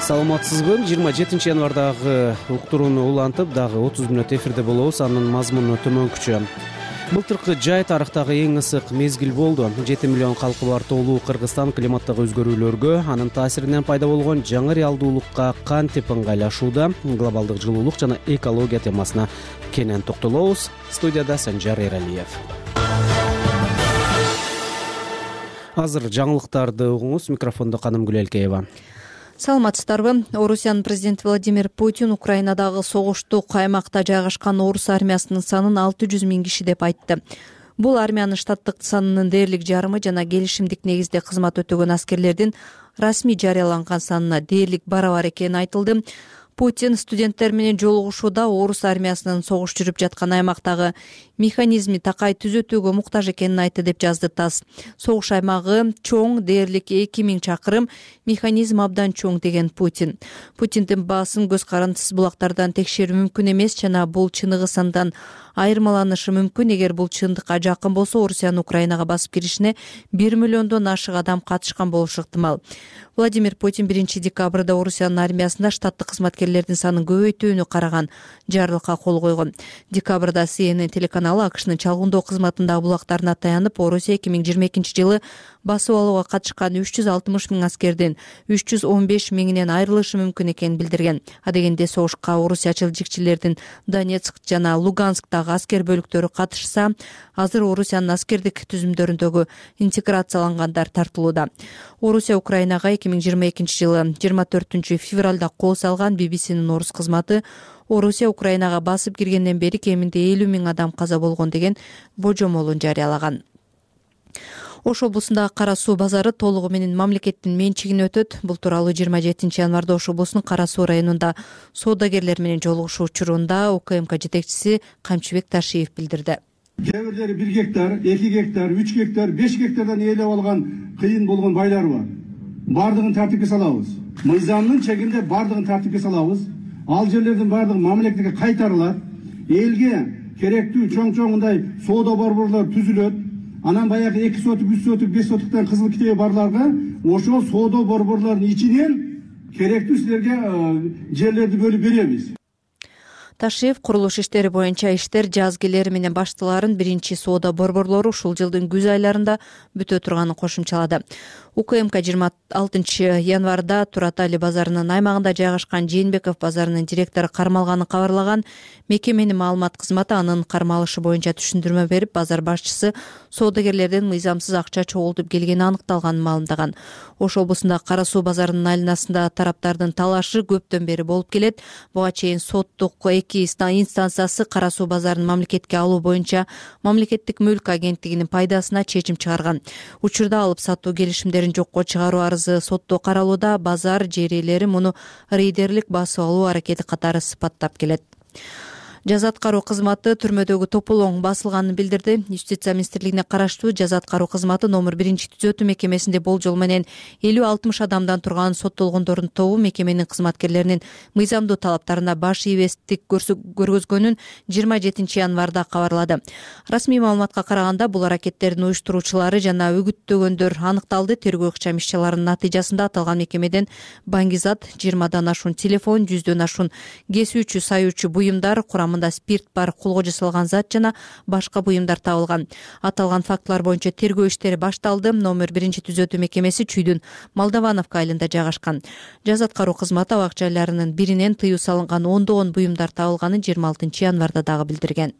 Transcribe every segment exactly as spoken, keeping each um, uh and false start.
Саламатсызбы? жыйырма жетинчи январдагы уктурууну улантып, дагы отуз мүнөт эфирде болобуз. Анын мазмуну төмөнкүчө. Былтыркы жай тарыхтагы эң ысык мезгил болду. жети миллион калкы бар тоолуу Кыргызстан климаттагы өзгөрүүлөргө, анын таасиринен пайда болгон жаңы реалдуулукка кантип ыңгайлашууда, глобалдык жылуулук жана экология темасына кенен токтолобуз. Студияда Санжар Эралиев. Азыр жаңылыктарды угуңуз. Микрофондо Каным Гүлелкеева. Саламатсыздарбы? Орусиянын президенти Владимир Путин Украинадагы согуштук аймакта жайгашкан орус армиясынын санын алты жүз миң киши деп айтты. Бул армиянын штаттык санынын дээрлик жарымы жана келишимдик негизде кызмат өтөгөн аскерлердин расмий жарыяланган санына дээрлик барабар экени айтылды. Путин студенттер менен жолугушууда орус армиясынын согуш жүрүп жаткан аймактагы механизми такай түзөтүүгө муктаж экенин айтты деп жазды ТАСС. Согуш аймагы чоң, дээрлик эки миң чакырым, механизм абдан чоң деген Путин. Путиндин баасын көз карандысыз булактардан текшерүү мүмкүн эмес жана бул чыныгы сандан айырмаланышы мүмкүн. Эгер бул чындыкка жакын болсо, Орусиянын Украинага басып киришине бир миллиондон ашык адам катышкан болушу ыктымал. Владимир Путин биринчи декабрда Орусиянын армиясында штаттык кызматкерлердин санын көбөйтүүнү караган жарлыкка кол койгон. Декабрда Си Эн Эн телеканалы АКШнын чалгындоо кызматындагы булактарына таянып, Орусия эки миң жыйырма экинчи жылы басып алууга катышкан үч жүз алтымыш миң аскердин үч жүз он беш миңинен айрылышы мүмкүн экенин билдирген. Адегенде согушка орусиячыл жикчилердин Донецк жана Лугансктагы аскер бөлүктөрү катышса, азыр Орусиянын аскердик түзүмдөрүндөгү интеграциялангандар тартылууда. Орусия Украинага эки миң жыйырма экинчи жылы жыйырма төртүнчү февралда кол салган Би Би Синин орус кызматы Орусия Украинага басып киргенден бери кеминде элүү миң адам каза болгон деген божомолун жарыялаган. Ош облусундагы Кара Суу базары толугу менен мамлекеттин менчигине өтөт. Бул тууралуу жыйырма жетинчи январда Ош облусунун Кара Суу районунда соодагерлер менен жолугушуу учурунда У К М К жетекчиси Камчыбек Ташиев билдирди. Кээ бирлери бир гектар, эки гектар, үч гектар, беш гектардан ээлеп алган кыйын болгон байлар бар. Бардыгын тартипке салабыз. Мыйзамдын чегинде бардыгын тартипке салабыз. Ал жерлердин бардыгы мамлекетке кайтарылат. Элге керектүү чоң-чоңундай соода борборлор түзүлөт. Анан баягы эки сотук, үч сотук, беш сотуктан кызыл китеби барларга ошол соода борборлордун ичинен керектүү силерге жерлерди бөлүп беребиз. Ташиев курулуш иштери боюнча иштер жаз келери менен башталарын биринчи соода борборлору ушул жылдын күз айларында бүтө турганын кошумчалады. У К М К жыйырма алтынчы январда Турат Али базарынын аймагында жайгашкан Жээнбеков базарынын директору кармалганын кабарлаган мекеменин маалымат кызматы анын кармалышы боюнча түшүндүрмө берип, базар башчысы соодагерлерден мыйзамсыз акча чогултуп келгени аныкталганын маалымдаган. Ош облусундагы Кара Суу базарынын айланасында тараптардын талашы көптөн бери болуп келет. Буга чейин соттук эки инстанциясы Кара Суу базарын мамлекетке алуу боюнча мамлекеттик мүлк агенттигинин пайдасына чечим чыгарган. Учурда алып сатуу келишимдерин жокко чыгаруу арызы сотто каралууда. Базар жээрелери муну рейдерлик басып алуу аракети катары сыпаттап келет. Жаза аткаруу кызматы түрмөдөгү тополоң басылганын билдирди. Юстиция министрлигине караштуу жаза аткаруу кызматы номер биринчи түзөтүү мекемесинде болжол менен элүү алтымыш адамдан турган соттолгондордун тобу мекеменин кызматкерлеринин мыйзамдуу талаптарына баш ийбестик көргөзгөнүн жыйырма жетинчи январда кабарлады. Расмий маалыматка караганда, бул аракеттердин уюштуруучулары жана үгүттөгөндөр аныкталды. Тергөө ыкчам иш-чараларынын натыйжасында аталган мекемеден баңгизат, жыйырмадан ашуун телефон, жүздөн ашуун кесүүчү саюучу буюмдар, курамында спирт бар, колго жасалган зат жана башка буюмдар табылган. Аталган фактылар боюнча тергөө иштери башталды. Номер биринчи түзөтүү мекемеси Чүйдүн Молдовановка айылында жайгашкан. Жаза аткаруу кызматы абак жайларынын биринен тыюу салынган ондогон буюмдар табылганын жыйырма алтынчы январда дагы билдирген.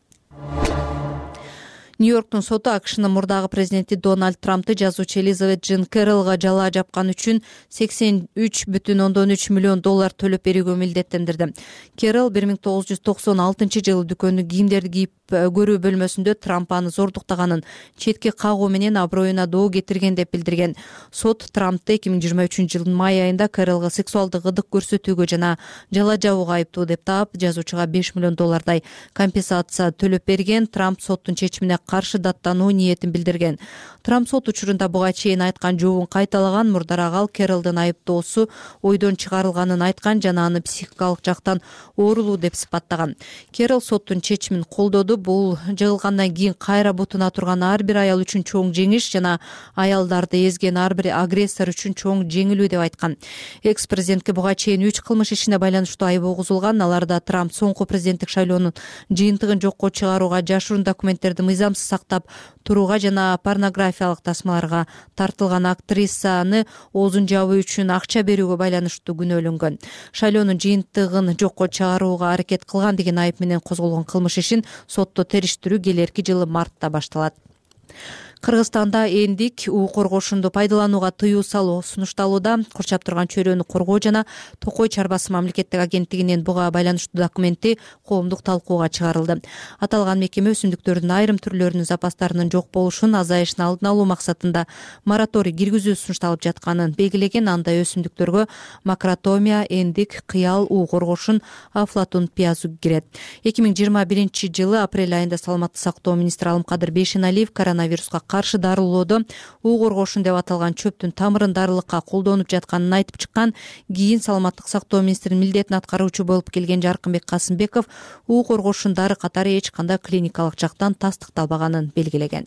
Нью-Йорктун соту АКШнын мурдагы президенти Дональд Трампты жазуучу Элизабет Джин Кэрроллга жалаа жапкан үчүн сексен үч бүтүн ондон үч миллион доллар төлөп берүүгө милдеттендирди. Кэрролл бир миң тогуз жүз токсон алтынчы жылы дүкөндүн кийимдерди кийип көрүү бөлмөсүндө Трамп аны зордуктаганын, четке кагуу менен аброюна доо кетирген деп билдирген. Сот Трампты эки миң жыйырма үчүнчү жылдын май айында Кэрроллга сексуалдык ыдык көрсөтүүгө жана жала жабууга айыптуу деп таап, жазуучуга беш миллион доллардай компенсация төлөп берген. Трамп соттун чечимине каршы даттануу ниетин билдирген. Трамп сот учурунда буга чейин айткан жообун кайталаган, мурдараак ал Керролдун айыптоосу ойдон чыгарылганын айткан жана аны психикалык жактан оорулуу деп сыпаттаган. Керрол соттун чечимин колдоду. Бул жыгылгандан кийин кайра бутуна турган ар бир аял үчүн чоң жеңиш жана аялдарды эзген ар бир агрессор үчүн чоң жеңилүү деп айткан. Экс-президентке буга чейин үч кылмыш ишине байланыштуу айып огузулган. Аларда Трамп соңку президенттик шайлоонун жыйынтыгын жокко чыгарууга, жашыруун документтерди мыйзамсыз сактап турууга жана порнографиялык тасмаларга тартылган актрисаны оозун жабуу үчүн акча берүүгө байланыштуу күнөөлөнгөн. Шайлоонун жыйынтыгын жокко чыгарууга аракет кылган деген айып менен козголгон кылмыш ишин сотто териштирүү келерки жылы мартта башталат. Кыргызстанда эндик уу коргошунду пайдаланууга тыюу салуу сунушталууда. Курчап турган чөйрөнү коргоо жана Токой чарбасы мамлекеттик агенттигинин буга байланыштуу документи коомдук талкууга чыгарылды. Аталган мекеме өсүмдүктөрдүн айрым түрлөрүнүн запастарынын жок болушун, азайышын алдын алуу максатында мораторий киргизүү сунушталып жатканын белгилеген. Андай өсүмдүктөргө макротомия, эндик, кыял, уу коргошун, афлатун, пиязу кирет. эки миң жыйырма биринчи жылы апрель айында саламаттык сактоо министри Алымкадыр Бейшеналиев коронавируска каршы дарылоодо уу коргошун деп аталган чөптүн тамырын дарылыкка колдонуп жатканын айтып чыккан. Кийин саламаттык сактоо министринин милдетин аткаруучу болуп келген Жаркынбек Касымбеков уу коргошун дары катары эч кандай клиникалык жактан тастыкталбаганын белгилеген.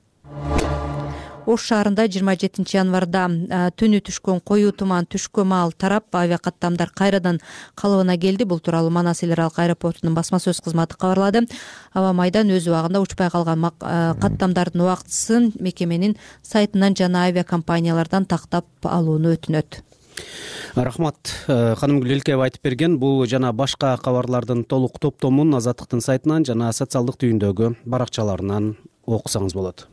Ош шаарында жыйырма жетинчи январда түнү түшкөн коюу туман түшкө маал тарап, авиакаттамдар кайрадан калыбына келди. Бул тууралуу Манас эл аралык аэропортунун басма сөз кызматы кабарлады. Аба майдан өз убагында учпай калган каттамдардын убактысын мекеменин сайтынан жана авиакомпаниялардан тактап алууну өтүнөт. Рахмат. Ханымгүл Элкеева айтып берген. Бул жана башка кабарлардын толук топтомун Азаттыктын сайтынан жана социалдык түйүндөгү баракчаларынан окусаңыз болот.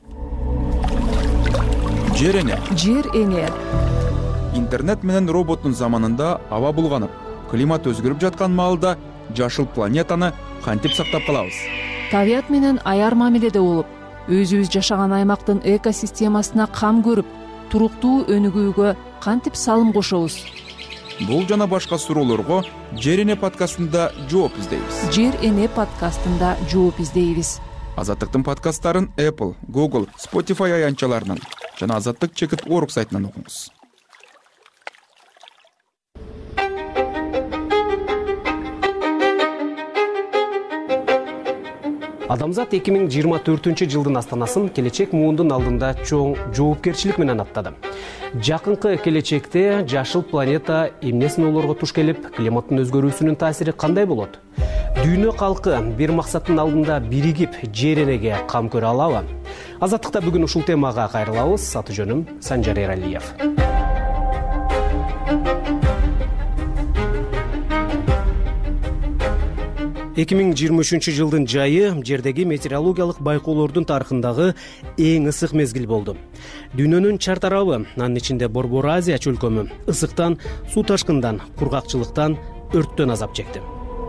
Жер эне. Жер эне. Интернет менен роботтун заманында аба булганып, климат өзгөрүп жаткан маалда жашыл планетаны кантип сактап калабыз? Табият менен аяр мамиледе болуп, өзүбүз жашаган аймактын экосистемасына кам көрүп, туруктуу өнүгүүгө кантип салым кошобуз? Бул жана башка суроолорго Жер эне подкастында жооп издейбиз. Жер эне подкастында жооп издейбиз. Азаттыктын подкасттарын Apple, Google, Spotify аянтчаларынан жана азаттык чекит точка орг сайтынан окуңуз. Адамзат эки миң жыйырма төртүнчү жылдын астанасын келечек муундун алдында чоң жоопкерчилик менен аттады. Жакынкы келечекте жашыл планета эмне сыноолорго туш келип, климаттын өзгөрүүсүнүн таасири кандай болот? Дүйнө калкы бир максаттын алдында биригип жер энеге кам көрө алабы? Азаттыкта бүгүн ушул темага кайрылабыз. Аты жөнүм Санжар Эралиев. эки миң жыйырма үчүнчү жылдын жайы жердеги метеорологиялык байкоолордун тарыхындагы эң ысык мезгил болду. Дүйнөнүн чар тарабы, анын ичинде Борбор Азия чөлкөмү, ысыктан, суу ташкындан, кургакчылыктан, өрттөн азап чекти.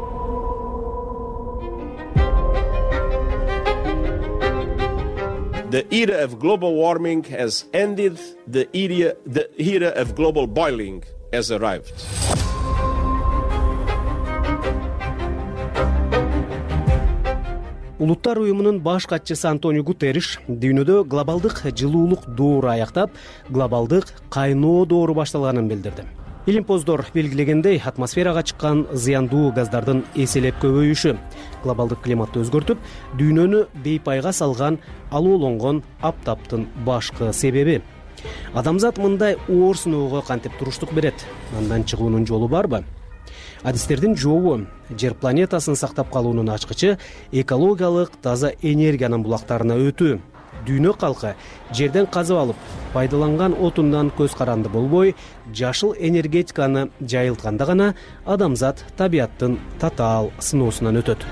The era of global warming has ended. The era, the era of global boiling has arrived. Улуттар уюмунун баш катчысы Антонио Гутерриш дүйнөдө глобалдык жылуулук доору аяктап, глобалдык кайноо доору башталганын билдирди. Илимпоздор белгилегендей, атмосферага чыккан зыяндуу газдардын эселеп көбөйүшү глобалдык климатты өзгөртүп, дүйнөнү бейпайга салган алоолонгон аптаптын башкы себеби. Адамзат мындай оор сыноого кантип туруштук берет? Андан чыгуунун жолу барбы? Адистердин жообу жер планетасын сактап калуунун ачкычы экологиялык таза энергиянын булактарына өтүү. Дүйнө калкы жерден казып алып, пайдаланган отундан көз каранды болбой, жашыл энергетиканы жайылтканда гана адамзат табияттын татаал сыноосунан өтөт.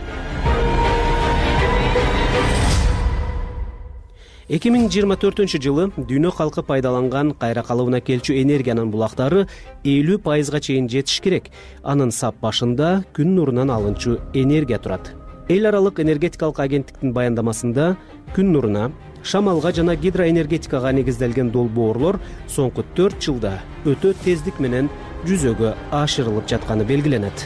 эки миң жыйырма төртүнчү жылы дүйнө калкы пайдаланган кайра калыбына келчү энергиянын булактары элүү пайызга чейин жетиш керек. Анын сап башында күн нурунан алынчу энергия турат. Эл аралык энергетикалык агенттиктин баяндамасында күн нуруна, шамалга жана гидроэнергетикага негизделген долбоорлор соңку төрт жылда өтө тездик менен жүзөгө ашырылып жатканы белгиленет.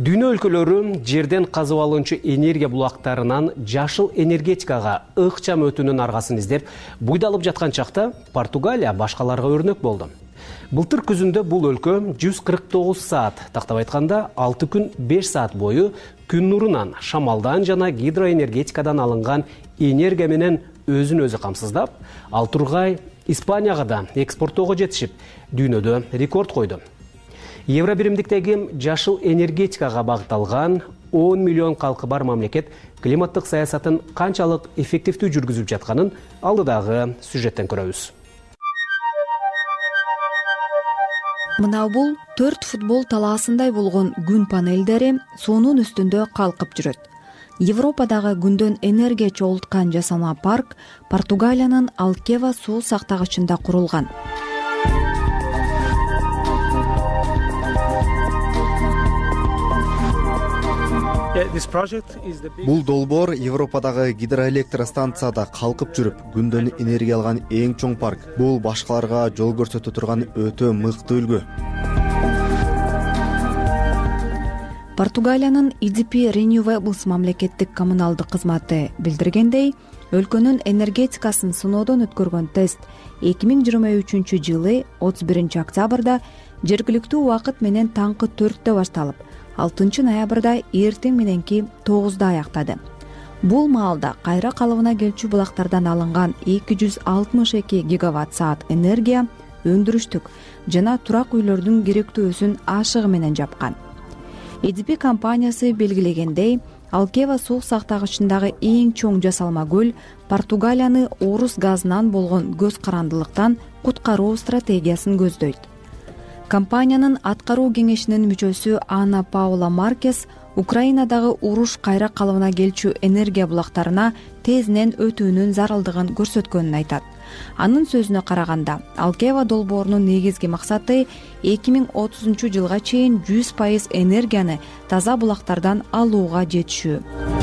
Дүйнө өлкөлөрү жерден казып алынчу энергия булактарынан жашыл энергетикага ыкчам өтүүнүн аргасын издеп буйдалып жаткан чакта Португалия башкаларга өрнөк болду. Былтыр күзүндө бул өлкө жүз кырк тогуз саат, тактап айтканда алты күн беш саат бою күн нурунан, шамалдан жана гидроэнергетикадан алынган энергия менен өзүн өзү камсыздап, ал тургай Испанияга да экспорттоого жетишип, дүйнөдө рекорд койду. Евро биримдиктеги жашыл энергетикага багытталган он миллион калкы бар мамлекет климаттык саясатын канчалык эффективдүү жүргүзүп жатканын алдыдагы сюжеттен көрөбүз. Мына бул төрт футбол талаасындай болгон күн панелдери суунун үстүндө калкып жүрөт. Европадагы күндөн энергия чогулткан жасалма парк Португалиянын Алкева суу сактагычында курулган. Бул долбоор Европадагы гидроэлектростанцияда калкып жүрүп, күндөн энергия алган эң чоң парк. Бул башкаларга жол көрсөтө турган өтө мыкты үлгү. Португалиянын и ди пи Renewables мамлекеттик коммуналдык кызматы билдиргендей, өлкөнүн энергетикасын сыноодон өткөргөн тест эки миң жыйырма үчүнчү жылы отуз биринчи октябрда жергиликтүү убакыт менен таңкы төрттө башталып, алтынчы ноябрда эртең мененки тогузда аяктады. Бул маалда кайра калыбына келчү булактардан алынган эки жүз алтымыш эки гигаватт саат энергия өндүрүштүк жана турак үйлөрдүн керектөөсүн ашыгы менен жапкан. и ди пи компаниясы белгилегендей, Алкева суу сактагычындагы эң чоң жасалма көл Португалияны орус газынан болгон көз карандылыктан куткаруу стратегиясын көздөйт. Компаниянын аткаруу кеңешинин мүчөсү Анна Паула Маркес Украинадагы уруш кайра калыбына келчү энергия булактарына тезинен өтүүнүн зарылдыгын көрсөткөнүн айтат. Анын сөзүнө караганда, Алкева долбоорунун негизги максаты эки миң отузунчу жылга чейин жүз пайыз энергияны таза булактардан алууга жетишүү.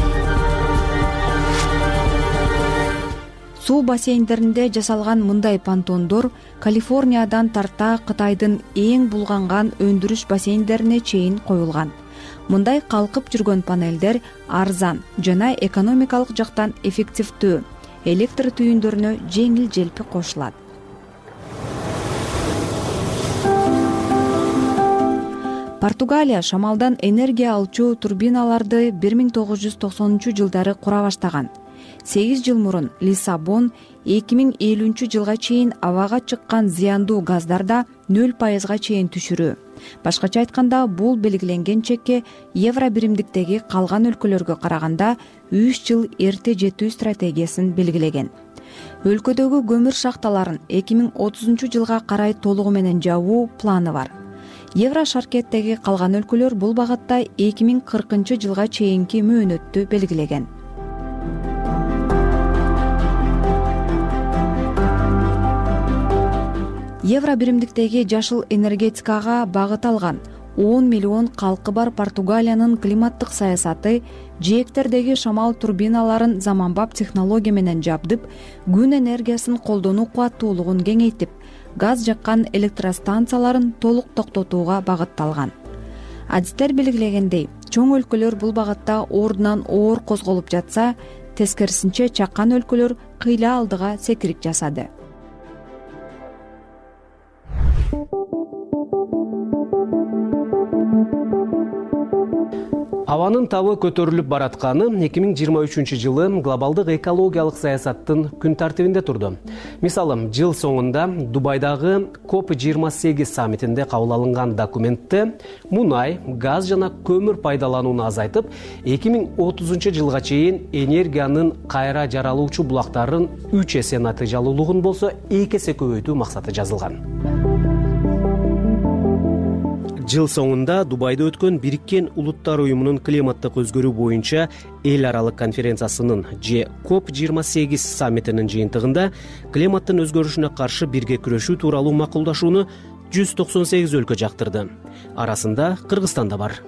Суу бассейндеринде жасалган мындай понтондор Калифорниядан тарта Кытайдын эң булганган өндүрүш бассейндерине чейин коюлган. Мындай калкып жүргөн панелдер арзан жана экономикалык жактан эффективдүү, электр түйүндөрүнө жеңил желпи кошулат. Португалия шамалдан энергия алчу турбиналарды бир миң тогуз жүз токсонунчу жылдары кура баштаган. сегиз жыл мурун Лиссабон эки миң элүүнчү жылга чейин абага чыккан зыяндуу газдарда нөл пайызга чейин түшүрүү. Башкача айтканда, бул белгиленген чекке евро биримдиктеги калган өлкөлөргө караганда үч жыл эрте жетүү стратегиясын белгилеген. Өлкөдөгү көмүр шахталарын эки миң отузунчу жылга карай толугу менен жабуу планы бар. Евро шаркеттеги калган өлкөлөр бул багытта эки миң кыркынчы жылга чейинки мөөнөттү белгилеген. Евро биримдиктеги жашыл энергетикага багыт алган он миллион калкы бар Португалиянын климаттык саясаты жээктердеги шамал турбиналарын заманбап технология менен жабдып, күн энергиясын колдонуу кубаттуулугун кеңейтип, газ жаккан электростанцияларын толук токтотууга багытталган. Адистер белгилегендей, чоң өлкөлөр бул багытта ордунан оор козголуп жатса, тескерисинче чаккан өлкөлөр кыйла алдыга секирик жасады. Абанын табы көтөрүлүп баратканы эки миң жыйырма үчүнчү жылы глобалдык экологиялык саясаттын күн тартибинде турду. Мисалы, жыл соңунда Дубайдагы коп жыйырма сегиз саммитинде кабыл алынган документте мунай, газ жана көмүр пайдаланууну азайтып, эки миң отузунчу жылга чейин энергиянын кайра жаралуучу булактарын үч эсе натыйжалуулугун болсо эки эсе көбөйтүү максаты жазылган. Жыл соңунда Дубайда өткөн Бириккен Улуттар уюмунун климаттык өзгөрүү боюнча эл аралык конференциясынын же коп жыйырма сегиз саммитинин жыйынтыгында климаттын өзгөрүшүнө каршы бирге күрөшүү тууралуу макулдашууну жүз токсон сегиз өлкө жактырды. Арасында Кыргызстан да бар.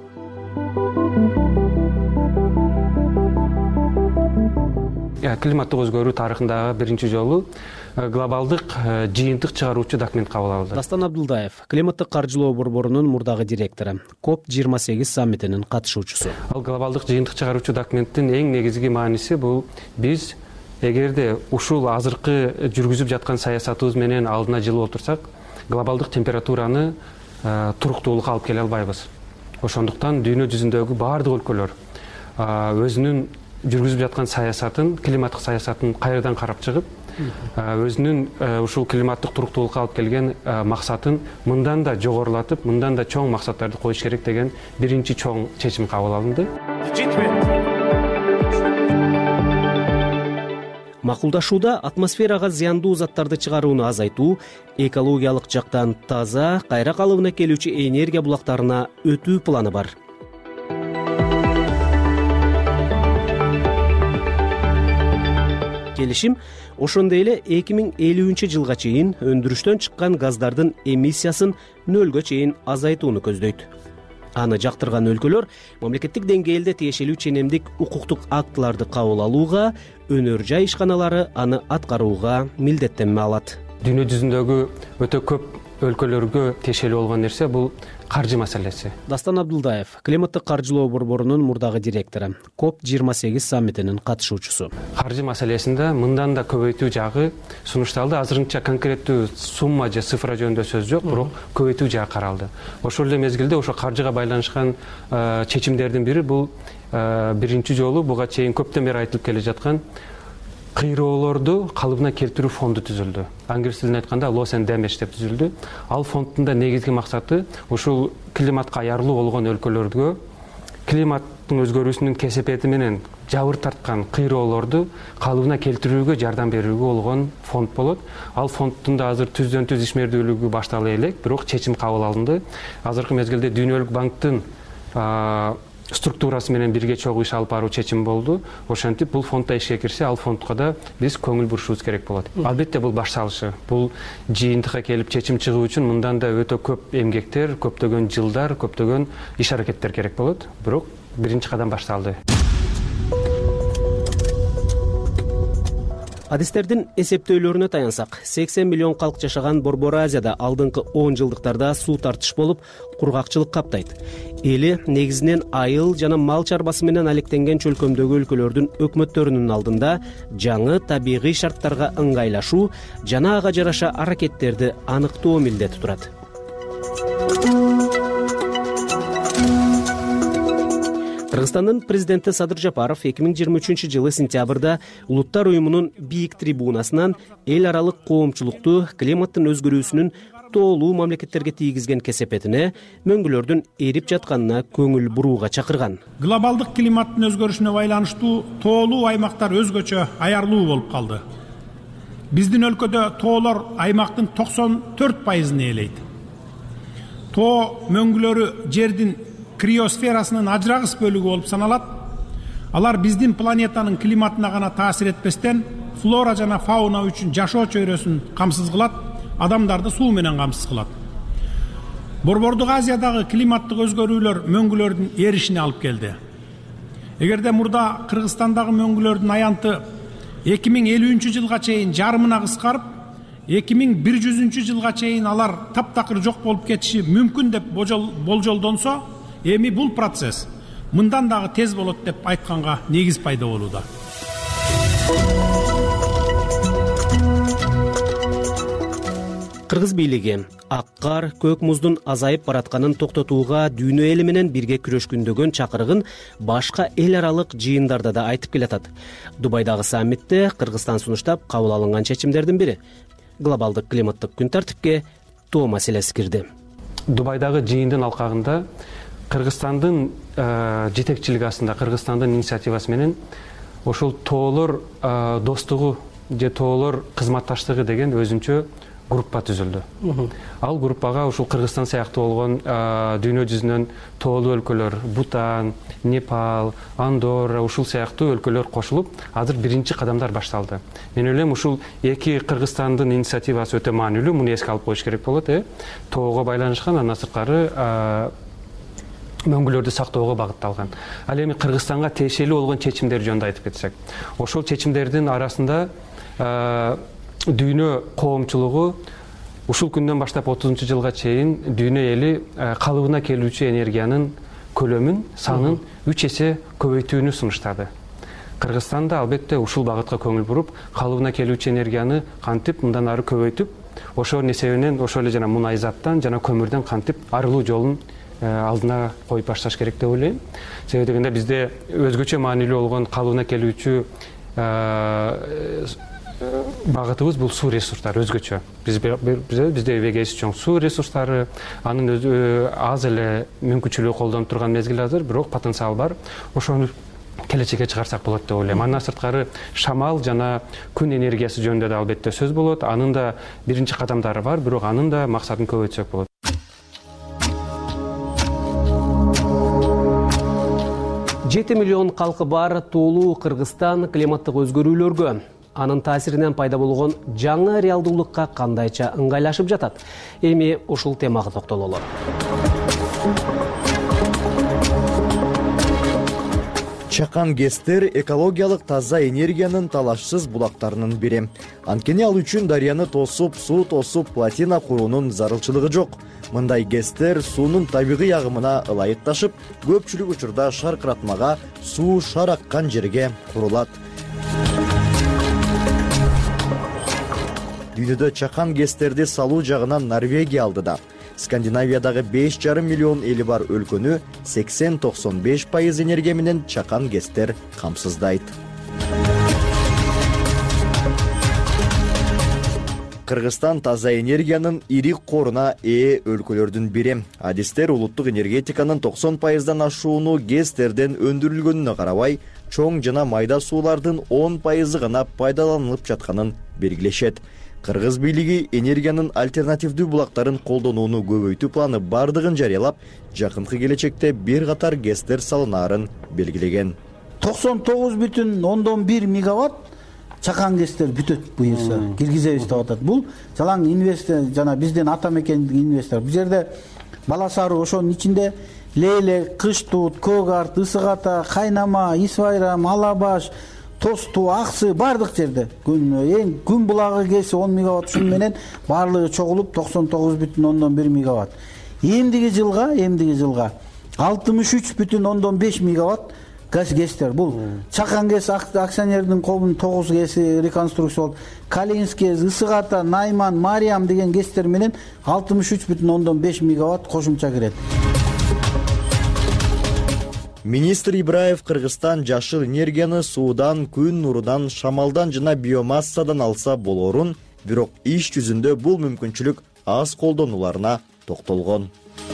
климаттык өзгөрүү тарыхындагы биринчи жолу глобалдык жыйынтык чыгаруучу документ кабыл алынды. Дастан Абдулдаев, климаттык каржылоо борборунун мурдагы директору, коп жыйырма сегиз саммитинин катышуучусу. Ал глобалдык жыйынтык чыгаруучу документтин эң негизги мааниси бул биз эгерде ушул азыркы жүргүзүп жаткан саясатыбыз менен алдына жылып отурсак, глобалдык температураны туруктуулукка алып келе албайбыз. Ошондуктан дүйнө жүзүндөгү баардык өлкөлөр өзүнүн жүргүзүп жаткан саясатын, климаттык саясатын кайрадан карап чыгып, өзүнүн ушул климаттык туруктуулукка алып келген максатын мындан да жогорулатып, мындан да чоң максаттарды коюш керек деген биринчи чоң чечим кабыл алынды. Макулдашууда атмосферага зыяндуу заттарды чыгарууну азайтуу, экологиялык жактан таза, кайра калыбына келүүчү энергия булактарына өтүү планы бар. Келишим ошондой эле эки миң элүүнчү жылга чейин өндүрүштөн чыккан газдардын эмиссиясын нөлгө чейин азайтууну көздөйт. Аны жактырган өлкөлөр мамлекеттик деңгээлде тиешелүү ченемдик укуктук актыларды кабыл алууга, өнөр жай ишканалары аны аткарууга милдеттенме алат. Дүйнө жүзүндөгү өтө көп өлкөлөргө тиешелүү болгон нерсе бул каржы маселеси. Дастан Абдулдаев, климаттык каржылоо борборунун мурдагы директору, коп жыйырма сегиз саммитинин катышуучусу. Каржы маселесинде мындан да көбөйтүү жагы сунушталды. Азырынча конкреттүү сумма же цифра жөнүндө сөз жок, бирок көбөйтүү жагы каралды. Ошол эле мезгилде ошо каржыга байланышкан чечимдердин бири бул биринчи жолу буга чейин көптөн бери айтылып келе жаткан кыйроолорду калыбына келтирүү фонду түзүлдү. Англис тилинде айтканда loss and damage деп түзүлдү. Ал фонддун да негизги максаты ушул климатка аярлуу болгон өлкөлөргө климаттын өзгөрүүсүнүн кесепети менен жабыр тарткан кыйроолорду калыбына келтирүүгө жардам берүүгө болгон фонд болот. Ал фонддун да азыр түздөн түз ишмердүүлүгү баштала элек, бирок чечим кабыл алынды. Азыркы мезгилде Дүйнөлүк банктын структурасы менен бирге чогуу иш алып баруу чечим болду. Ошентип бул фондда ишке кирсе, ал фондко да биз көңүл бурушубуз керек болот. Албетте бул баш салышы. Бул жыйынтыкка келип чечим чыгуу үчүн мындан да өтө көп эмгектер, көптөгөн жылдар, көптөгөн иш аракеттер керек болот. Бирок биринчи кадам башталды. Адистердин эсептөөлөрүнө таянсак, сексен миллион калк жашаган Борбор Азияда алдыңкы он жылдыктарда суу тартыш болуп, кургакчылык каптайт. Эли негизинен айыл жана мал чарбасы менен алектенген чөлкөмдөгү өлкөлөрдүн өкмөттөрүнүн алдында жаңы табигый шарттарга ыңгайлашуу жана ага жараша аракеттерди аныктоо милдети турат. Кыргызстандын президенти Садыр Жапаров эки миң жыйырма үчүнчү жылы сентябрда Улуттар уюмунун бийик трибунасынан эл аралык коомчулукту климаттын өзгөрүүсүнүн тоолуу мамлекеттерге тийгизген кесепетине, мөңгүлөрдүн эрип жатканына көңүл бурууга чакырган. Глобалдык климаттын өзгөрүшүнө байланыштуу тоолуу аймактар өзгөчө аярлуу болуп калды. Биздин өлкөдө тоолор аймактын токсон төрт пайызын ээлейт. Тоо мөңгүлөрү жердин криосферасынын ажырагыс бөлүгү болуп саналат. Алар биздин планетанын климатына гана таасир этпестен, флора жана фауна үчүн жашоо чөйрөсүн камсыз кылат, адамдарды суу менен камсыз кылат. Борбордук Азиядагы климаттык өзгөрүүлөр мөңгүлөрдүн эришине алып келди. Эгерде мурда Кыргызстандагы мөңгүлөрдүн аянты эки миң элүүнчү жылга чейин жарымына кыскарып, эки миң бир жүзүнчү жылга чейин алар таптакыр жок болуп кетиши мүмкүн деп болжолдонсо, эми бул процесс мындан дагы тез болот деп айтканга негиз пайда болууда. Кыргыз бийлиги ак кар, көк муздун азайып баратканын токтотууга дүйнө эли менен бирге күрөшкүндөгөн чакырыгын башка эл аралык жыйындарда да айтып келатат. Дубайдагы саммитте Кыргызстан сунуштап кабыл алынган чечимдердин бири глобалдык климаттык күн тартипке тоо маселеси кирди. Дубайдагы жыйындын алкагында Кыргызстандын жетекчилиги астында, Кыргызстандын инициативасы менен ошол тоолор достугу же тоолор кызматташтыгы деген өзүнчө группа түзүлдү. Ал группага ушул Кыргызстан сыяктуу болгон дүйнө жүзүнөн тоолуу өлкөлөр, Бутан, Непал, Андорра ушул сыяктуу өлкөлөр кошулуп, азыр биринчи кадамдар башталды. Мен ойлойм, ушул эки Кыргызстандын инициативасы өтө маанилүү, муну эске алып коюш керек болот. Тоого байланышкан, андан сырткары мөңгүлөрдү сактоого багытталган. Ал эми Кыргызстанга тиешелүү болгон чечимдер жөнүндө айтып кетсек, ошол чечимдердин арасында дүйнө коомчулугу ушул күндөн баштап отузунчу жылга чейин дүйнө эли калыбына келүүчү энергиянын көлөмүн, санын үч эсе көбөйтүүнү сунуштады. Кыргызстан да албетте ушул багытка көңүл буруп, калыбына келүүчү энергияны кантип мындан ары көбөйтүп, ошол несебинен ошол эле жана мунай заттан жана көмүрдөн кантип арылуу жолун алдына коюп башташ керек деп ойлойм. Себеби дегенде бизде өзгөчө маанилүү болгон калыбына келүүчү багытыбыз бул суу ресурстары өзгөчө. Бизде вегеси чоң суу ресурстары, анын өзү аз эле мүмкүнчүлүгү колдонуп турган мезгил азыр, бирок потенциал бар. Ошону келечекке чыгарсак болот деп ойлойм. Андан сырткары шамал жана күн энергиясы жөнүндө да албетте сөз болот. Анын да биринчи кадамдары бар, бирок анын да максатын көбөйтсөк болот. жети миллион калкы бар Тоолуу Кыргызстан климаттык өзгөрүүлөргө, анын таасиринен пайда болгон жаңы реалдуулукка кандайча ыңгайлашып жатат? Эми ушул темага токтололу. Чакан ГЭСтер экологиялык таза энергиянын талашсыз булактарынын бири. Анткени ал үчүн дарыяны тосуп, суу тосуп, плотина куруунун зарылчылыгы жок. Мындай ГЭСтер суунун табигый агымына ылайыкташып, көпчүлүк учурда шаркыратмага, суу шар аккан жерге курулат. Дүйнөдө чакан ГЭСтерди салуу жагынан Норвегия алдыда. Скандинавиядагы беш жарым миллион эли бар өлкөнү сексен токсон беш пайыз энергия менен чакан ГЭСтер камсыздайт. Кыргызстан таза энергиянын ири коруна ээ өлкөлөрдүн бири. Адистер улуттук энергетиканын токсон пайыздан ашууну ГЭСтерден өндүрүлгөнүнө карабай, чоң жана майда суулардын он пайызы гана пайдаланылып жатканын белгилешет. Кыргыз бийлиги энергиянын альтернативдүү булактарын колдонууну көбөйтүү планы бардыгын жарыялап, жакынкы келечекте бир катар ГЭСтер салынаарын белгилеген. токсон тогуз бүтүн ондон бир мегаватт чакан ГЭСтер бүтөт буюрса, киргизебиз деп атат. Бул жалаң инвестор жана биздин ата мекендик инвестор. Бул жерде Баласаруу, ошонун ичинде Лейле, Кыштут, Көгарт, Ысык Ата, Кайнама, Исбайрам, Алабаш, Тосту, Аксы бардык жерде күн эң күн булагы ГЭСи он мегаватт ушун менен баардыгы чогулуп токсон тогуз бүтүн ондон бир мегаватт. Эмдиги жылга, эмдиги жылга алтымыш үч бүтүн ондон беш мегаватт ГЭСтер. Бул Чакан ГЭС акционердин колунун тогуз ГЭСи реконструкция болуп, Калининск ГЭС, Ысык Ата, Найман, Мариам деген ГЭСтер менен алтымыш үч бүтүн ондон беш мегаватт кошумча кирет. Министр Ибраев Кыргызстан жашыл энергияны суудан, күн нурунан, шамалдан жана биомассадан алса болорун, бирок иш жүзүндө бул мүмкүнчүлүк аз колдонуларына токтолгон.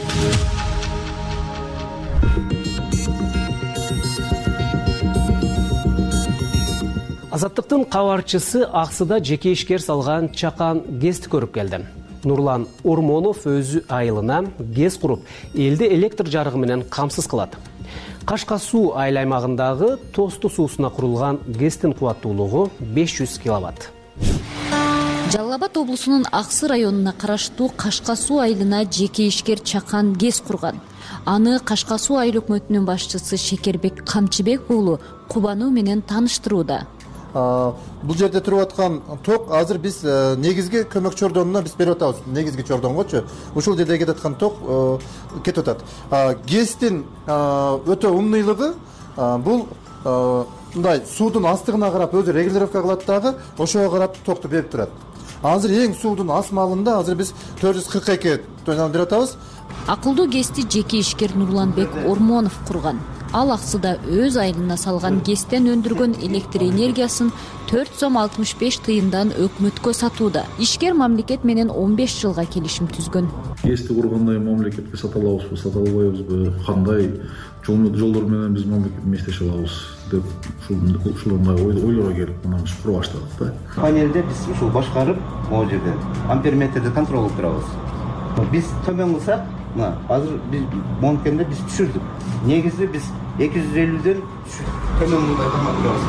Азаттыктын кабарчысы Аксыда жеке ишкер салган чакан ГЭСти көрүп келди. Нурлан Ормонов өзү айылына ГЭС куруп, элди электр жарыгы менен камсыз кылат. Кашка суу айыл аймагындагы Тосту суусуна курулган ГЭСтин кубаттуулугу беш жүз киловатт. Жалал Абад облусунун Аксы районуна караштуу Кашка суу айылына жеке ишкер чакан ГЭС курган. Аны Кашка суу айыл өкмөтүнүн башчысы Шекербек Камчыбек уулу кубануу менен тааныштырууда. Бул жерде туруп аткан ток азыр биз негизги көмөк чордонуна биз берип атабыз. Негизги чордонгочу ушул жерде кетип аткан ток кетип атат. ГЭСтин өтө умныйлыгы бул мындай суудун астыгына карап өзү регулировка кылат дагы, ошого карап токту берип турат. Азыр эң суудун ас маалында азыр биз төрт жүз кырк эки тоннаны берип атабыз. Акылдуу ГЭСти жеке ишкер Нурланбек Ормонов курган. Ал Аксыда өз айылына салган ГЭСтен өндүргөн электр энергиясын төрт сом алтымыш беш тыйындан өкмөткө сатууда. Ишкер мамлекет менен он беш жылга келишим түзгөн. ГЭСти кургандай мамлекетке сата алабызбы, сата албайбызбы, кандай жолдор менен биз мамлекет эместеше алабыз деп ушундай ойлорго келип мына биз кура баштадык да. Панелде биз ушул башкарып, могу жерде амперметрди контроль кылып турабыз. Биз төмөн кылсак, мына азыр биз монкенде биз түшүрдүк. Негизи биз эки жүз элүүдөн төмөн мындай тармактабыз.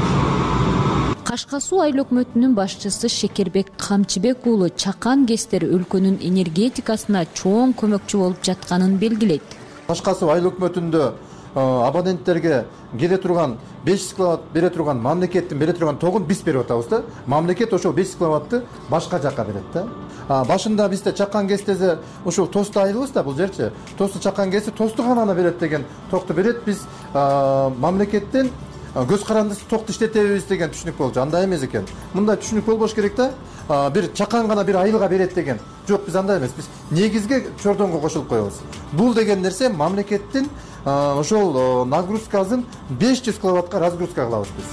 Кашка суу айыл өкмөтүнүн башчысы Шекербек Камчыбек уулу чакан ГЭСтер өлкөнүн энергетикасына чоң көмөкчү болуп жатканын белгилейт. Башкасы айыл өкмөтүндө абоненттерге келе турган беш жүз киловатт бере турган мамлекеттин бере турган тогун биз берип атабыз да. Мамлекет ошол беш жүз киловаттты башка жакка берет да. Башында бизде чаккан кездеде ушул тосту айылыбыз да, бул жерчи. Тосту чаккан кезде тосту гана берет деген токту берет. Биз мамлекеттен көз карандысы токту иштетебиз деген түшүнүк болчу. Андай эмес экен. Мындай түшүнүк болбош керек да. Бир чаккан гана бир айылга берет деген. Жок, биз андай эмес. Биз негизги чордонго кошулуп коебуз. Бул деген нерсе мамлекеттин ошол нагрузкасын беш жүз киловаттка разгрузка кылабыз биз.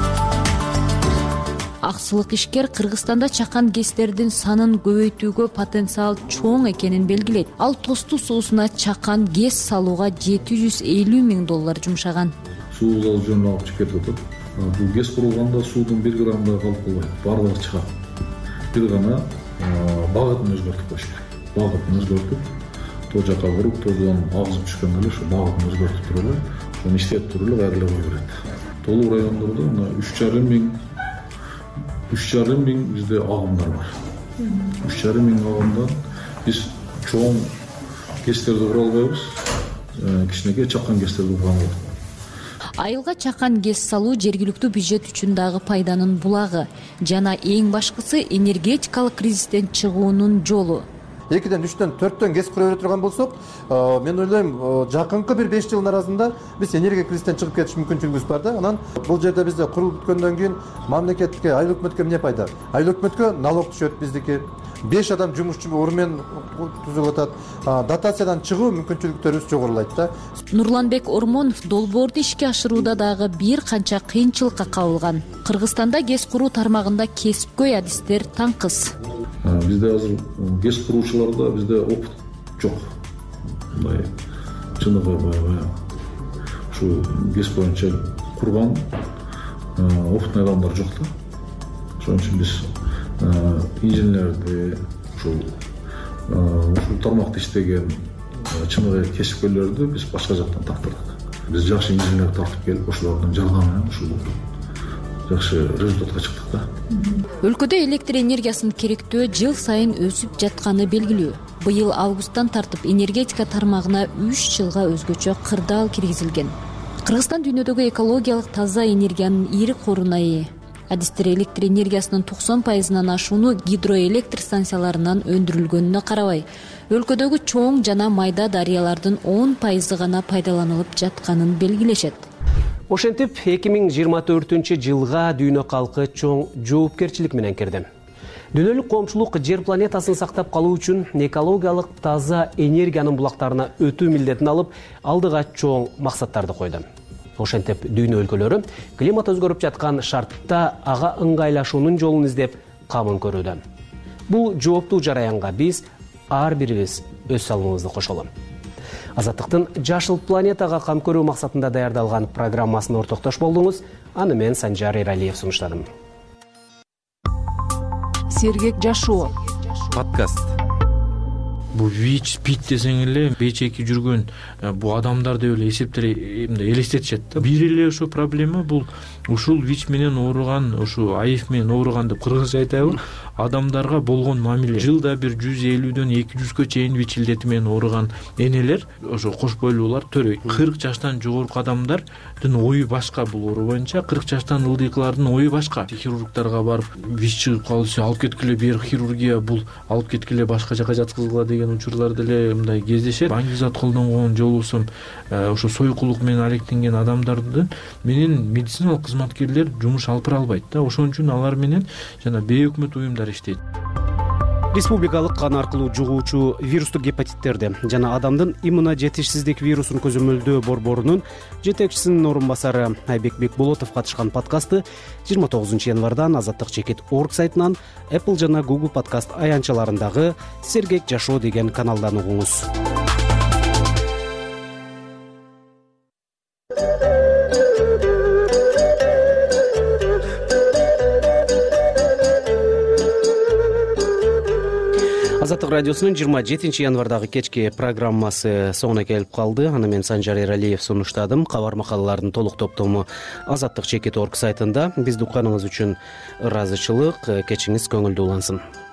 Аксылык ишкер Кыргызстанда чакан гэстердин санын көбөйтүүгө потенциал чоң экенин белгилейт. Ал тосту суусуна чакан гэс салууга жети жүз элүү миң доллар жумшаган. Суу ал жөн алып чыгып кетип атат. Бул гэс курулганда суудун бир грамм да калып калбайт. Баардыгы чыгат. Бир гана багытын өзгөртүп коюш керек. Багытын өзгөртүп, то жака буруп, тодан агызып түшкөн эле ошо багытын өзгөртүп туруп эле, ошону иштеп туруп эле кайра эле кое берет. Толук райондордо мына үч жарым миң үч жарым миң бизде агымдар бар. үч жарым миң агымдан биз чоң гэстерди кура албайбыз. Кичинекей чакан гэстерди кура алабыз. Айылга чакан гэс салуу жергиликтүү бюджет үчүн дагы пайданын булагы жана эң башкысы энергетикалык кризистен чыгуунун жолу. экиден үчтөн төрттөн гэс кура бере турган болсок, мен ойлойм жакынкы бир беш жылдын арасында биз энергия кризистен чыгып кетиш мүмкүнчүлүгүбүз бар да. Анан бул жерде бизде курулуп бүткөндөн кийин мамлекетке, айыл өкмөткө эмне пайда? Айыл өкмөткө налог түшөт биздики. беш адам жумушчу орун түзүп атат. Дотациядан чыгуу мүмкүнчүлүктөрүбүз жогорулайт да. Нурланбек Ормонов долбоорду ишке ашырууда дагы бир канча кыйынчылыкка кабылган. Кыргызстанда гэс куруу тармагында кесипкөй адистер таңкыс. Бизде азыр гэс куруучуларда бизде опыт жок. Мындай чыныгы баягы ушу гэс боюнча курган опытный адамдар жок да. Ошон үчүн биз инженерди, ушул ушул тармакта иштеген чыныгы кесипкөйлөрдү биз башка жактан тартырдык. Биз жакшы инженер тартып келип, ошолордун жардамы менен ушул жакшы результатка чыктык да. Өлкөдө электр энергиясынын керектөө жыл сайын өсүп жатканы белгилүү. Быйыл августтан тартып энергетика тармагына үч жылга өзгөчө кырдаал киргизилген. Кыргызстан дүйнөдөгү экологиялык таза энергиянын ири коруна ээ. Адистер электр энергиясынын токсон пайызынан ашууну гидроэлектр станцияларынан өндүрүлгөнүнө карабай, өлкөдөгү чоң жана майда дарыялардын он пайызы гана пайдаланылып жатканын белгилешет. Ошентип эки миң жыйырма төртүнчү жылга дүйнө калкы чоң жоопкерчилик менен кирди. Дүйнөлүк коомчулук жер планетасын сактап калуу үчүн экологиялык таза энергиянын булактарына өтүү милдетин алып, алдыга чоң максаттарды койду. Ошентип дүйнө өлкөлөрү климат өзгөрүп жаткан шартта ага ыңгайлашуунун жолун издеп камын көрүүдө. Бул жооптуу жараянга биз ар бирибиз өз салымыбызды кошолу. Азаттыктын жашыл планетага кам көрүү максатында даярдалган программасына ортоктош болдуңуз. Аны мен Санжар Эралиев сунуштадым. Сергек жашоо подкаст. Бул ВИЧ, СПИД десең эле бейчеки жүргөн бул адамдар деп эле эсептери элестетишет да. Бир эле ошо проблема бул ушул ВИЧ менен ооруган, ушу АИФ менен ооруган деп кыргызча айтайбы, адамдарга болгон мамиле. Жылда бир жүз элүүдөн эки жүзгө чейин ВИЧ илдети менен ооруган энелер, ошо кош бойлуулар төрөйт. кырк жаштан жогорку адамдардын ою башка бул оору боюнча, кырк жаштан ылдыйкылардын ою башка. Хирургдарга барып ВИЧ чыгып калса, алып кеткиле бир хирургия бул, алып кеткиле башка жака жаткызгыла деген учурлар деле мындай кездешет. Баңгизат колдонгон жолусун ошо сойкулук менен алектенген адамдарды менен медициналык кызматкерлер жумуш алып бара албайт да. Ошон үчүн алар менен жана бейөкмөт уюмдар иштейт. Республикалык кан аркылуу жугуучу вирустук гепатиттерди жана адамдын иммуно жетишсиздик вирусун көзөмөлдөө борборунун жетекчисинин орун басары Айбек Бекболотов катышкан подкастты жыйырма тогузунчу январдан Азаттык чекит орг сайтынан, Apple жана Google подкаст аянтчаларындагы Сергек жашоо деген каналдан угуңуз. Азаттык радиосунун жыйырма жетинчи январдагы кечки программасы соңуна келип калды. Аны мен Санжар Эралиев сунуштадым. Кабар макалалардын толук топтому Азаттык чекит орг сайтында. Бизди укканыңыз үчүн ыраазычылык. Кечиңиз көңүлдүү улансын.